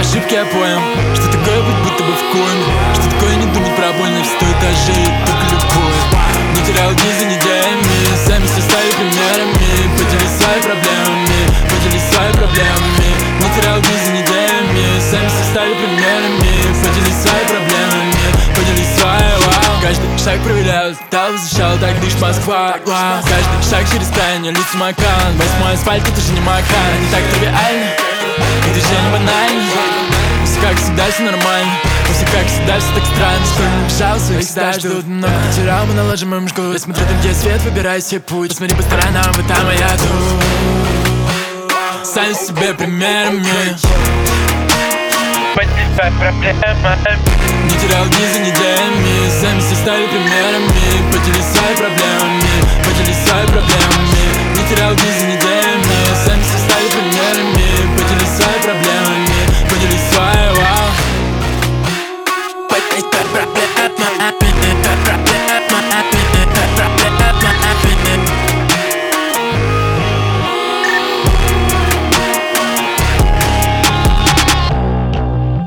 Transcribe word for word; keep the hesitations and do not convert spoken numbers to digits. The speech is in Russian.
ошибки я понял, что такое быть будто бы в коме, что такое не думать про боль на сто этажей, только любовь. Не терял дни за неделями, сами все стали примерами. Поделись своими проблемами, поделись своими проблемами. Не терял дни за неделями, сами все стали примерами. Поделись своими проблемами, поделись своей, вау. Каждый шаг проверяю, стал защищал, так дышит Москва, вау. Каждый шаг через тайне, лица Макан. Восьмой асфальт, это же не Макан. Не так тривиально, и движение банально. Все как всегда, все нормально. Все как всегда, все так странно. Что не мешал, своих всегда ждут. Много потерял, мы наложим им жгут. Я смотрю там, где свет, выбирай себе путь. Посмотри по сторонам, вот там, а я тут. Сами себе примерами. Поделись своими проблемами. Не терял дни за неделями, сами все стали примерами. Поделись своими проблемами, поделись своими проблемами. Не терял дни за неделями.